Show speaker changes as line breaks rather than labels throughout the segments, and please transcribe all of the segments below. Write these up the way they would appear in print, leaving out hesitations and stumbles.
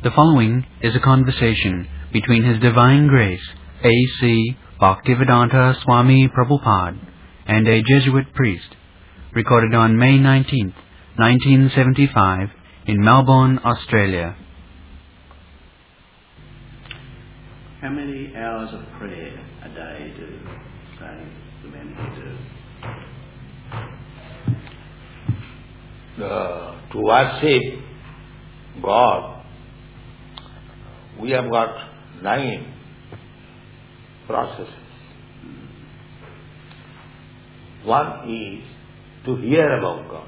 The following is a conversation between His Divine Grace A.C. Bhaktivedanta Swami Prabhupada and a Jesuit priest, recorded on May 19th, 1975, in Melbourne, Australia.
How many hours of prayer a day do, say, the men do?
To worship God, we have got 9 processes. One is to hear about God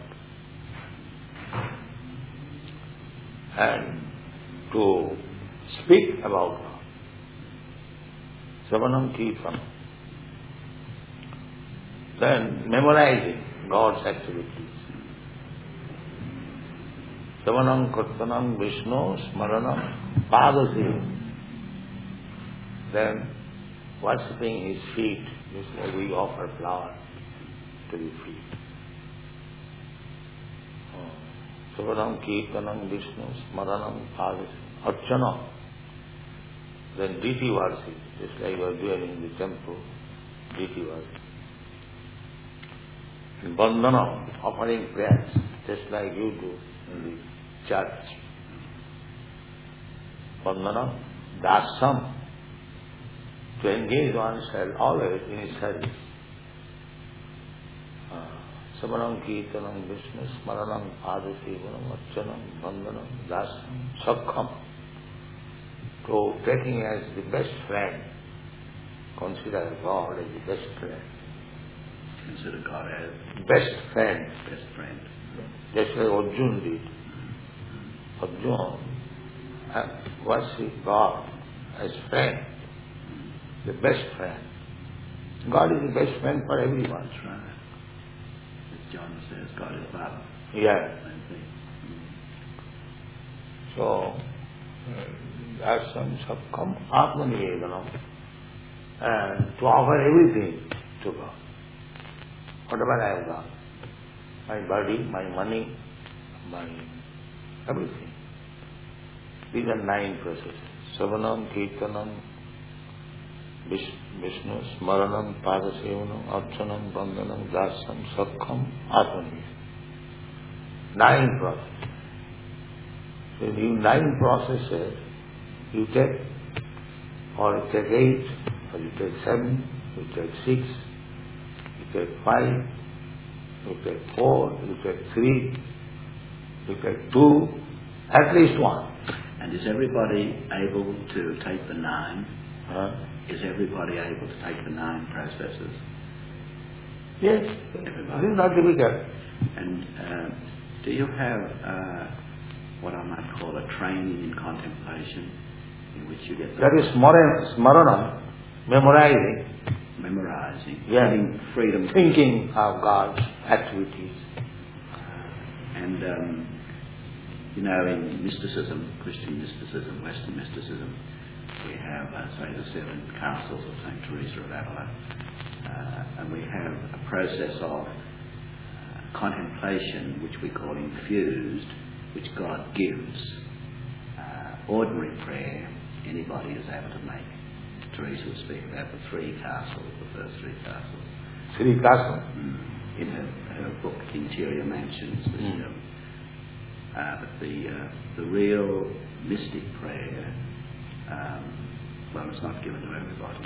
and to speak about God. Savanam Kirtanam. Then memorizing God's activities. Savanam Kirtanam Vishnu Smaranam Padasi. Then worshipping His feet, just like we offer flowers to His feet. Savanam Kirtanam Vishnu Smaranam Padasi. Archana. Then deity worship, just like you are doing in the temple, deity worship. And Bandhanam, offering prayers, just like you do in the church. Bandhanam, dasam, to engage oneself always in His service. Savanam Kirtanam Vishnu Smaranam Padasivanam Archanam Bandhanam Dasam Sakham. So taking as the best friend, consider God as the best friend.
Consider God as
best friend.
best friend.
Just like Arjuna did. Arjuna worshipped God as friend, the best friend. God is the best friend for everyone.
That's right. As John says, God is love.
Yeah.
Same thing.
So, Dasam Sakham Atmanivedanam, and to offer everything to God. Whatever I have got, my body, my money, my everything. These are 9 processes. Savanam, Kirtanam, Vishnu, Smaranam, Padasevanam, Archanam, Bandhanam, Dasam, Sakham, Atmanivedanam. 9 processes. So in 9 processes, you take, or you take 8, or you take 7, you take 6, you take 5, you take 4, you take 3, you take 2, at least 1.
And is everybody able to take the 9? Is everybody able to take the 9 processes?
Yes,
everybody.
This is not difficult.
And do you have what I might call a training in contemplation, in which you get
that is smaranam, memorizing,
getting freedom,
thinking of God's activities.
And in mysticism, Christian mysticism, Western mysticism, we have, say, the 7 castles of St. Teresa of Avila, and we have a process of contemplation, which we call infused, which God gives. Ordinary prayer, anybody is able to make. Teresa would speak about the 3 castles, the first 3 castles.
3 castles?
In her book, Interior Mansions. But the real mystic prayer, it's not given to everybody.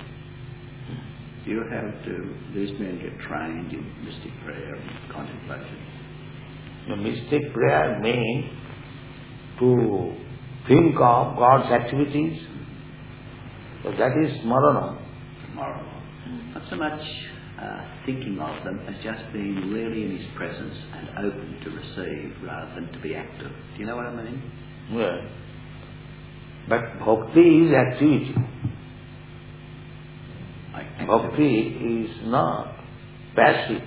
Do these men get trained in mystic prayer and contemplation?
The mystic prayer means to think of God's activities. So that is smarana.
Not so much thinking of them as just being really in His presence and open to receive rather than to be active. Do you know what I mean?
Yeah. But bhakti is activity. Bhakti is not passive,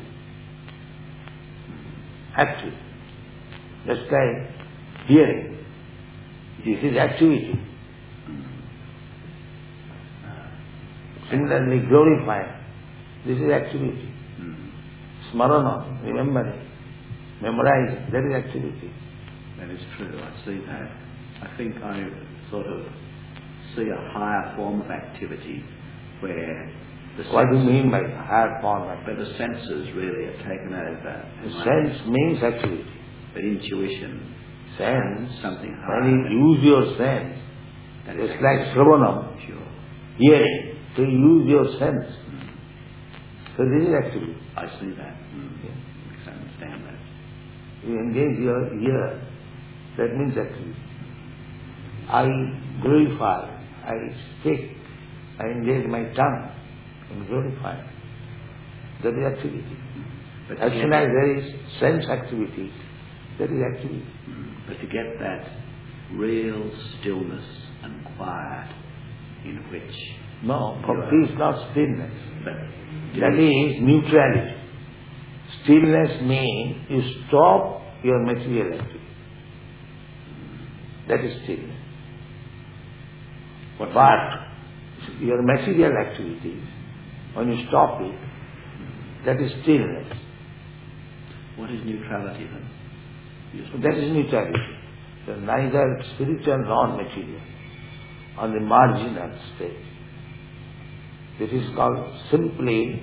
active. Just like hearing. This is activity. Similarly, glorifying. This is activity. Smarana, remembering, memorizing, that is activity.
That is true, I see that. I think I sort of see a higher form of activity where the
What do you
senses,
mean by higher form?
where the senses really are taken over.
The sense means activity.
But intuition,
Sense,
something higher.
when you use your sense,
That is
it's like Sravanam,
Sure.
hearing, to use your sense. So this is activity.
I see that. I understand that.
You engage your ear, that means activity. I glorify, I speak, I engage my tongue in glorifying. That is activity.
But
As soon as there is sense activity, that is activity.
But to get that real stillness and quiet in which...
No, bhakti is not stillness.
But
That is neutrality. Stillness means you stop your material activity. That is stillness. But your material activities, when you stop it, that is stillness.
What is neutrality then?
That is neutrality. So neither spiritual nor material, on the marginal state. This is called simply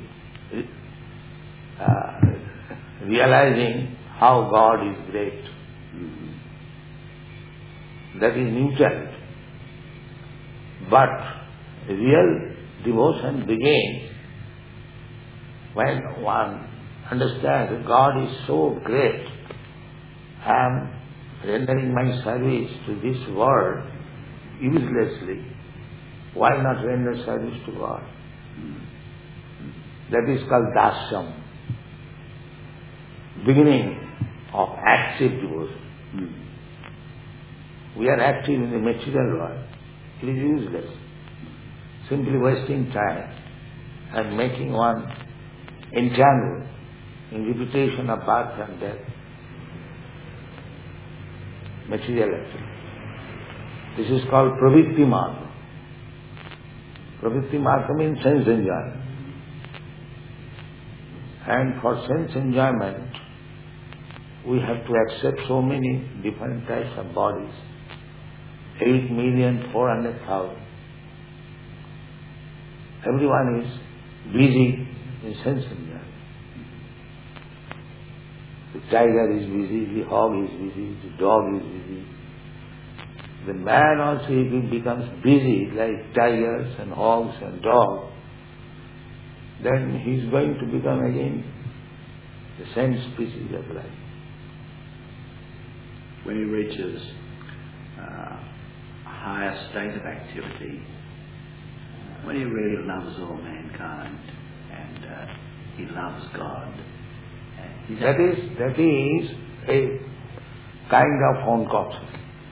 realizing how God is great. That is neutrality. But real devotion begins when one understands that God is so great. I am rendering my service to this world uselessly. Why not render service to God? That is called dasyam. Beginning of active devotion. We are active in the material world. It is useless. Simply wasting time and making one entangled in repetition of birth and death. Material activity. This is called pravritti marga. Pravritti marga means sense enjoyment. And for sense enjoyment, we have to accept so many different types of bodies. 8,400,000. Everyone is busy in sense enjoyment. The tiger is busy, the hog is busy, the dog is busy. The man also, if he becomes busy like tigers and hogs and dogs, then he is going to become again the same species of life.
When he reaches a higher state of activity, when he really loves all mankind and he loves God,
that is a kind of concoction.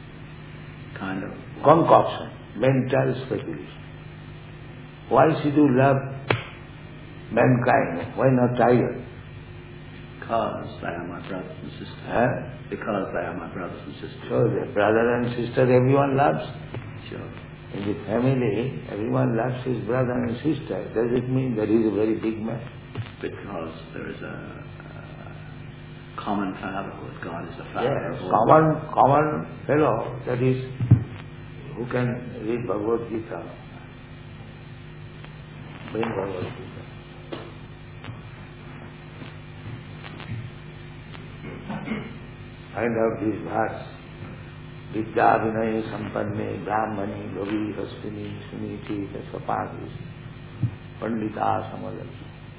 Concoction, mental speculation. Why should you love mankind? Why not tiger?
Because they are my brothers and sisters. Because they are my brothers and sisters.
So the brother and sister everyone loves.
Sure.
In the family, everyone loves his brother and sister. Does it mean that he is a very big man?
Because there is a common fatherhood. God is the father.
Yes,
of all.
common fellow, that is, who can read Bhagavad Gita. Bring Bhagavad Gita. Find out this verse. Vidya Vinaya Sampanne Brahmani Gavi Haspini Suniti Sapagis Pandita Samadhi.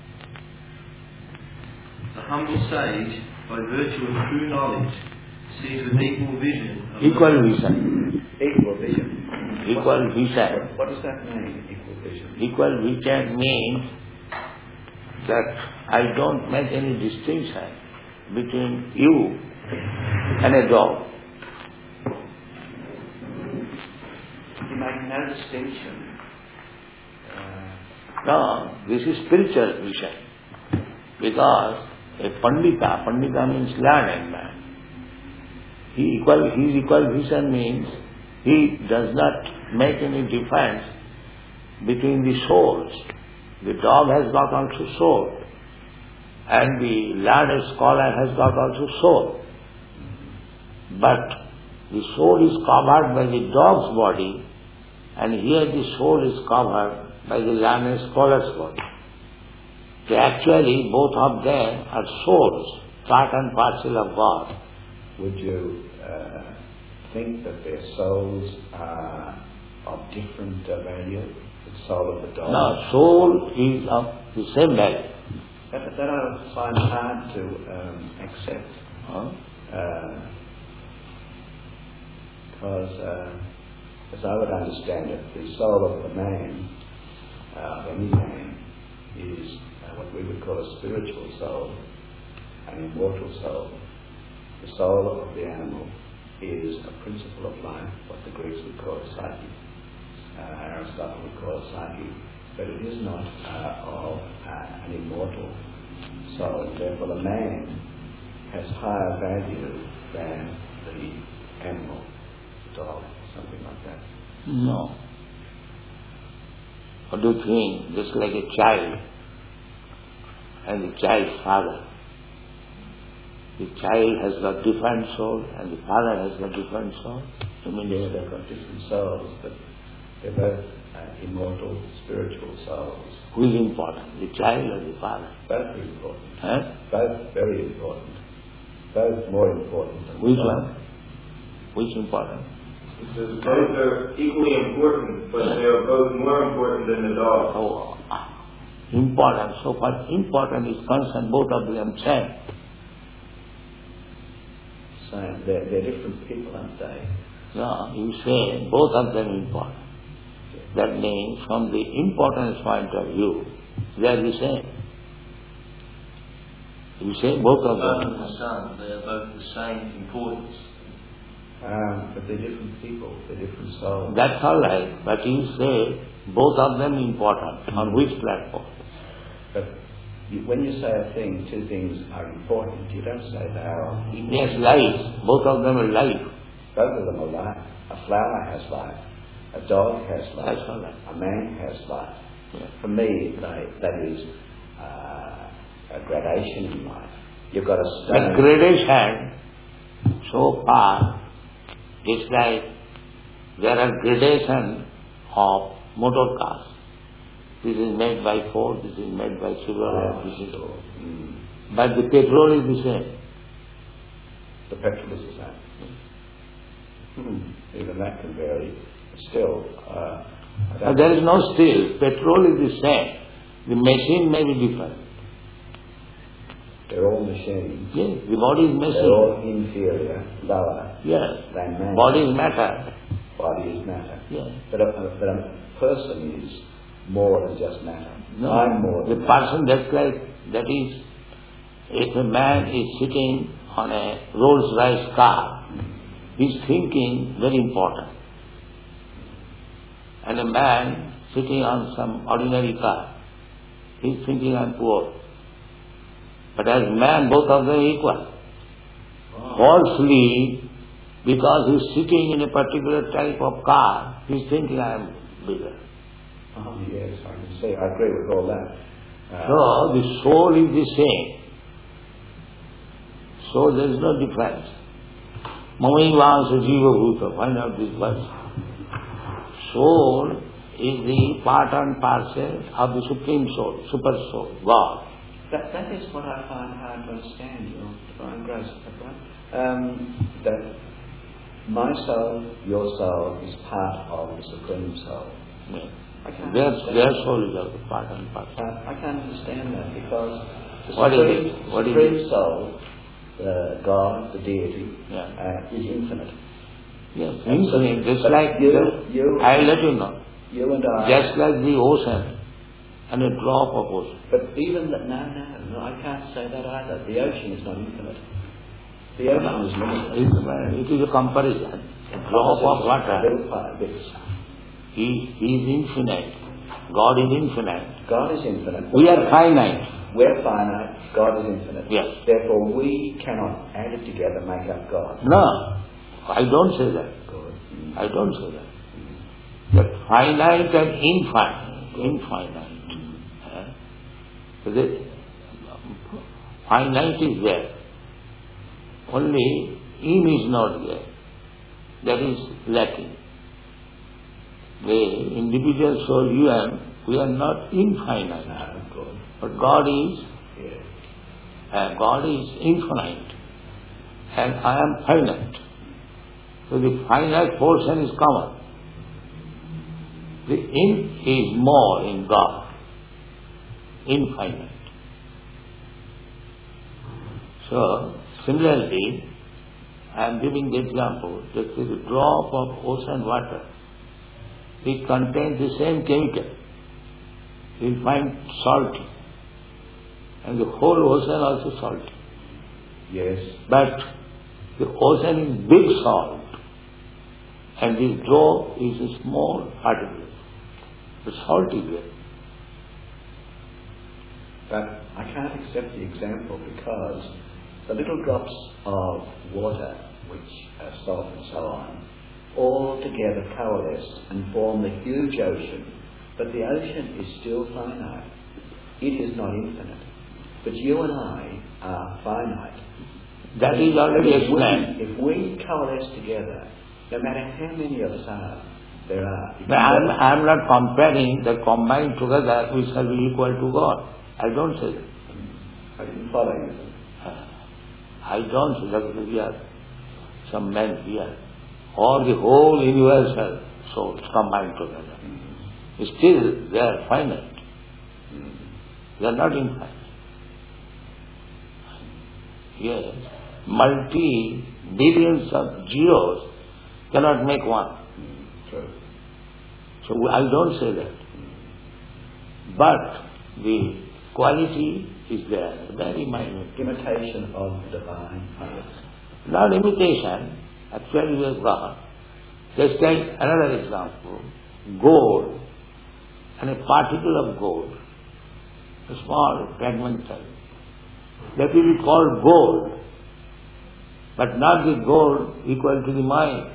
The humble sage, by virtue of true knowledge, sees with equal vision.
Equal vision.
Equal vision.
Equal vision.
What does that mean, equal vision?
Equal vision means that I don't make any distinction between you and a dog.
You make no distinction.
No, this is spiritual vision. Because a Pandita means learned man. His equal vision means he does not make any difference between the souls. The dog has got also soul, and the learned scholar has got also soul. But the soul is covered by the dog's body, and here the soul is covered by the learned scholar's body. So actually both of them are souls, part and parcel of God.
Would you think that their souls are of different value? The soul of the dog?
No, soul is of the same value.
That I find hard to accept. Because, as I would understand it, the soul of the man, any man, is what we would call a spiritual soul, an immortal soul. The soul of the animal is a principle of life, what the Greeks would call psyche. Aristotle would call psyche, but it is not of an immortal soul. Therefore, the man has higher value than the animal, the dog, something like that.
No. What do you think? Just like a child and the child's father. The child has got different soul and the father has got different soul.
I mean, they've got different souls, but they're both immortal, spiritual souls.
Who is important, the child or the father?
Both are important.
Huh?
Both very important. Both more important than
Which
the
one?
father.
Which important?
It says both are equally important, but they are both more important than the dog.
Oh, important. So far important is concerned, both of them same.
Same. They're different people, aren't they?
No, you say both of them important. That means from the importance point of view, they are the same. You say both of
Both
them.
of the sun, they are both the same importance.
But they're different people, they're different souls.
That's all right, but you say both of them important. On which platform?
But when you say a thing, two things are important, you don't say they are.
Yes, life. Both of them are life.
Both of them are life. A flower has life. A dog has life.
That's all right.
A man has life.
Yeah.
For me, that is a gradation in life. You've got a
The
stone.
gradation, so far, it's like there are gradation of motor cars. This is made by Ford, this is made by Chevrolet, this is... But the petrol is the same.
The petrol is the same. Even that can vary. Still,
But there is no still. Petrol is the same. The machine may be different.
they're all machines.
Yes, the body is
They're
machine.
all inferior, lower
Yes.
than man.
Body is matter.
Body is matter.
Yes.
But a person is more than just matter.
No.
I'm more
The
than
person that's like, that is, if a man is sitting on a Rolls-Royce car, he's thinking very important. And a man sitting on some ordinary car, he's thinking I'm poor. But as man, both of them equal. Falsely, because he's sitting in a particular type of car, he's thinking I am bigger.
Oh yes, I can see. I agree with all that.
So the soul is the same. So there is no difference. Mamaivansa jiva bhuta, find out this verse. Soul is the part and parcel of the Supreme Soul, Super Soul, God.
That is what I find hard to understand, your divine grace. That my soul, your soul, is part of the Supreme Soul.
Yeah.
I can't
Their
understand.
soul is also part and parcel.
I can't understand that because the
What is
Supreme,
it? What is
Supreme
it?
Soul, God, the deity,
Yeah.
is infinite.
Yes, infinite, just
But
like,
you-
I'll let you know,
You and I.
just like the ocean and a drop of ocean.
But even that, no, I can't say that either. The ocean is not infinite. The ocean is limited.
It is a comparison. A drop of water.
Little part, bits.
He is infinite. God is infinite.
God is infinite.
We are finite.
We're finite. God is infinite.
Yes.
Therefore, we cannot add it together, make up God.
No, I don't say that.
Good.
I don't say that. But finite and infinite. So the finite is there. Only in is not there. that is lacking. The individual soul, you and we are not infinite.
No, good.
But God is,
Yes.
God is infinite. And I am finite. So the finite portion is common. The in is more in God. Infinite. So, similarly, I am giving the example that the drop of ocean water, it contains the same chemical. You will find salty. And the whole ocean also salty.
Yes.
But the ocean is big salt. And this drop is a small particle. The salt is there.
But I can't accept the example because the little drops of water, which are salt and so on, all together coalesce and form the huge ocean. But the ocean is still finite. It is not infinite. But you and I are finite.
That is already explained.
If we coalesce together, no matter how many of us are, there are.
I am not comparing that combined together we shall be equal to God. I don't say that.
I didn't follow you.
I don't say that because we are some men here. Or the whole universal souls combined together. Still they are finite. They are not infinite. Yes. Multi-billions of zeros cannot make one.
True.
So I don't say that. But the quality is there, very minute.
Imitation of the divine. Yes.
Not imitation, actually we have got. Let's take another example. Gold and a particle of gold, a small fragmental. That will be called gold, but not the gold equal to the mind.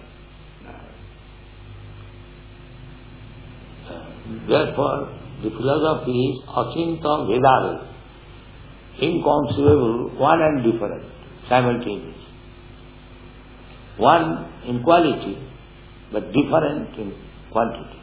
Therefore, the philosophy is achinta vedāve, inconceivable, one and different, simultaneous. One in quality, but different in quantity.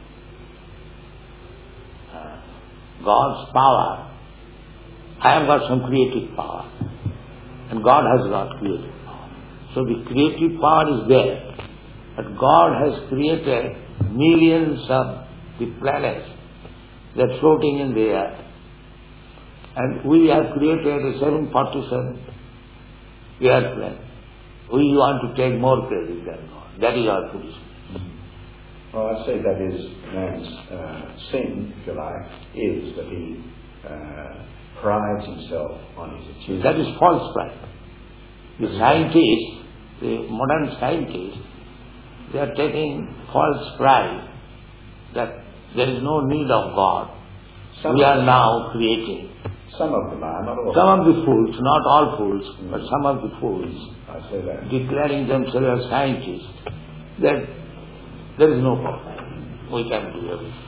God's power, I have got some creative power, and God has got creative power. So the creative power is there, but God has created millions of the planets that are floating in the air. And we have created a 747 airplane. We want to take more credit than God. That is our position.
Well, I say that is man's sin, if you like, is that he prides himself on his achievement.
That is false pride. The scientists, the modern scientists, they are taking false pride that there is no need of God. We are now creating.
Some of them are, not all.
Some of the fools, not all fools, but some of the fools,
I say that.
declaring themselves as scientists, that there is no problem. We can do everything.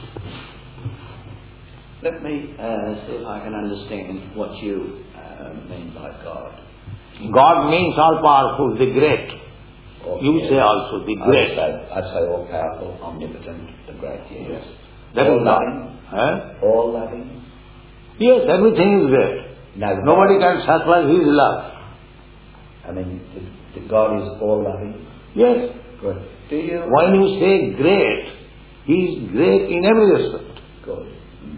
Let me see if I can understand what you mean by God.
God means all-powerful, the great. You say also the great.
I'd say all-powerful, omnipotent, the great, yes.
That
all
is
loving.
Huh?
All loving.
Yes, everything is great.
No,
Nobody can supply His love.
I mean, the God is all loving.
Yes.
Good. Do you?
When you say great, He is great in every respect.
Good.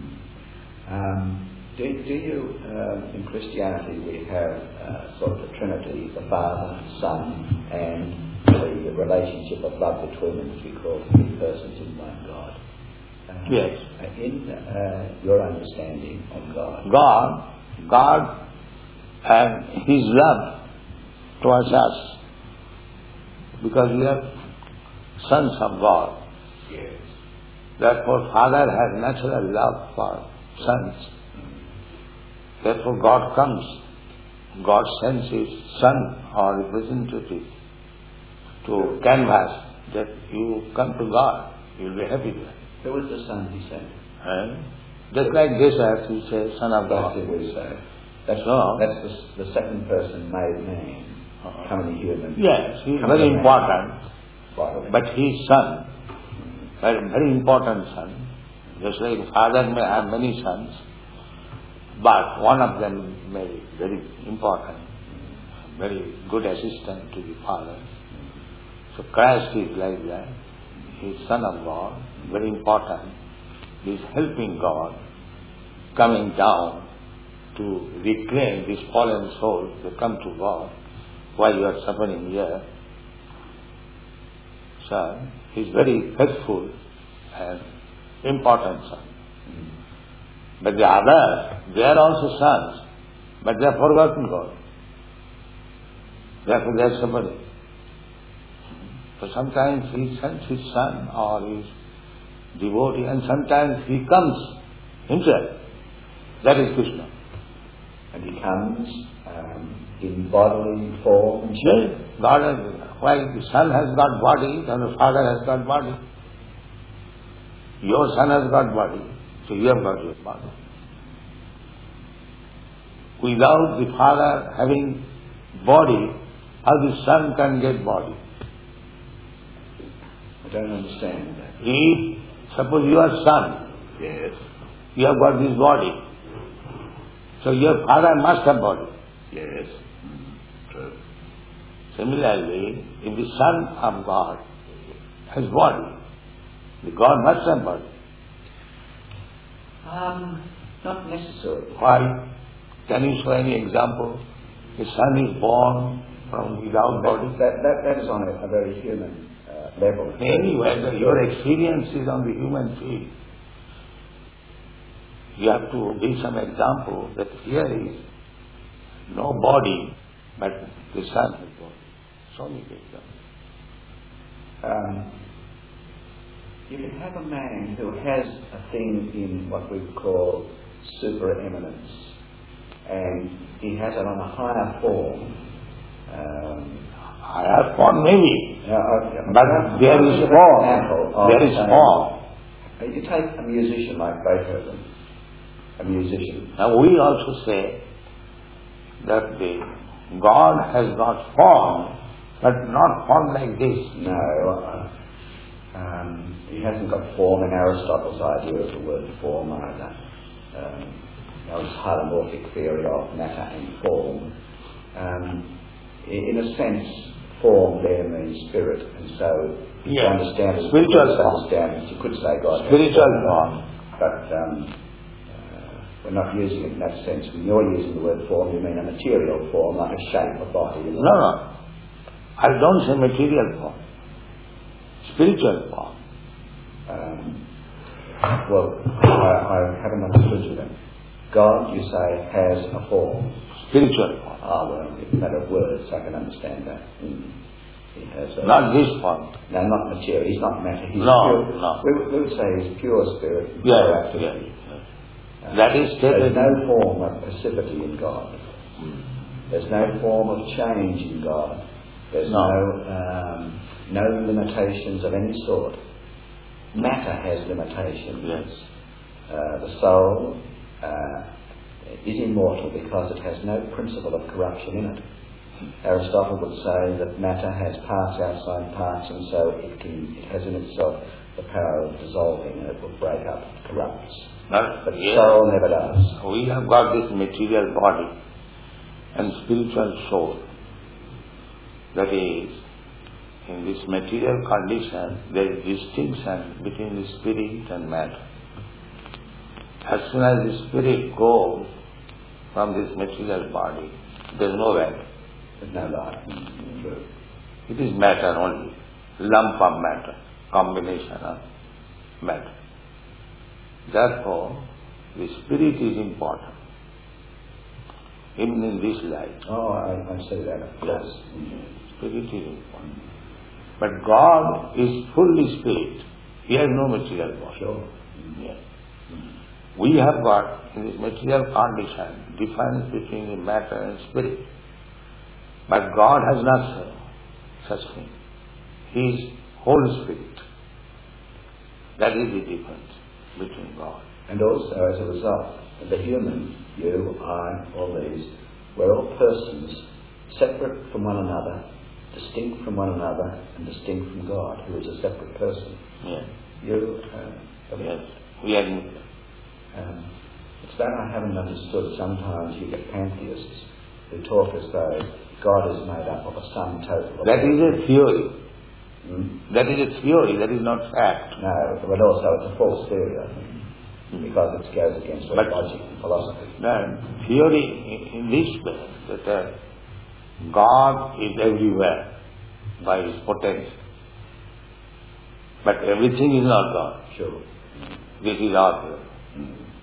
Do you, in Christianity, we have sort of the Trinity, the Father, Son, and the relationship of love between them, which we call three persons in one God.
Yes.
In your understanding of God.
God and His love towards us, because we are sons of God.
Yes.
Therefore, Father has natural love for sons. Therefore, God comes. God sends His Son or representative to canvas that you come to God. You will be happy there.
Who is the Son He sent?
Just like this earth, He says, Son of
That's
God.
it we say. That's the second person made man, coming human.
Yes, He is very important.
bodily.
But his son, very important son, just like father may have many sons, but one of them may be very important, very good assistant to the father. So Christ is like that. He is Son of God, very important. He is helping God, coming down to reclaim this fallen soul to come to God while you are suffering here. Son, he is very faithful and important son. But the others, they are also sons, but they have forgotten God. Therefore they are suffering. So sometimes he sends his son or his devotee, and sometimes he comes himself. That is Krishna.
And he comes in bodily form and shape.
Yes, God has, while the son has got body, then the father has got body. Your son has got body, so you have got your body. Without the father having body, how the son can get body?
I don't understand that.
If, suppose you are son,
Yes.
you have got this body, so your father must have body.
Yes. True.
Similarly, if the Son of God has body, the God must have body.
Not necessarily.
Why? Can you show any example? The Son is born from without body.
That is on a very human level.
Anyway, your experience is on the human field. You have to give some example that here is no body, but the Son has body. Show me the example.
You can have a man who has a thing in what we call supereminence, and he has it on a higher form.
Higher form maybe, but there is form. There is form.
You take a musician like Beethoven, a musician.
Now we also say that the God has got form, but not form like this.
No, he hasn't got form in Aristotle's idea of the word form either. His holomorphic theory of matter and form. In a sense, form there means spirit, and so to understand it,
spiritual form.
You could say God
Spiritual
has
form.
But we're not using it in that sense. When you're using the word form, you mean a material form, like a shape, a body.
No. I don't say material form. Spiritual form.
Well, I haven't understood you then. God, you say, has a form.
Spiritual form.
Well, it's a matter of words, I can understand that. He has
not this form.
No, not material. He's not matter. He's
no,
pure.
no.
We would say he's pure spirit.
Yes. That is stated.
There's no form of passivity in God. There's no form of change in God. There's no limitations of any sort. Matter has limitations.
Yes.
The soul is immortal because it has no principle of corruption in it. Aristotle would say that matter has parts outside parts, and so it has in itself the power of dissolving, and it will break up, it corrupts. But the soul never does.
We have got this material body and spiritual soul. That is, in this material condition, there is distinction between the spirit and matter. As soon as the spirit goes from this material body, there is no matter.
There's no life.
It is matter only, lump of matter, combination of matter. Therefore, the spirit is important, even in this life.
I say that, of course.
Yes, spirit is important. But God is fully spirit. He has no material body.
Sure.
Yes. We have got, in this material condition, difference between the matter and spirit. But God has not such thing. He is whole spirit. That is the difference between God.
And also, as a result, the human, you, I, all these, we're all persons separate from one another, distinct from one another and distinct from God, who is a separate person.
Yes.
You,
Yes, we admit that.
It's that I haven't understood. Sometimes you get pantheists who talk as though God is made up of a sum total of...
That is a theory.
That
is a theory, that is not fact.
No, but also it's a false theory, I think, because it goes against all logic and philosophy.
The theory in this way, that God is everywhere by His potential. But everything is not God.
Sure.
This is our theory.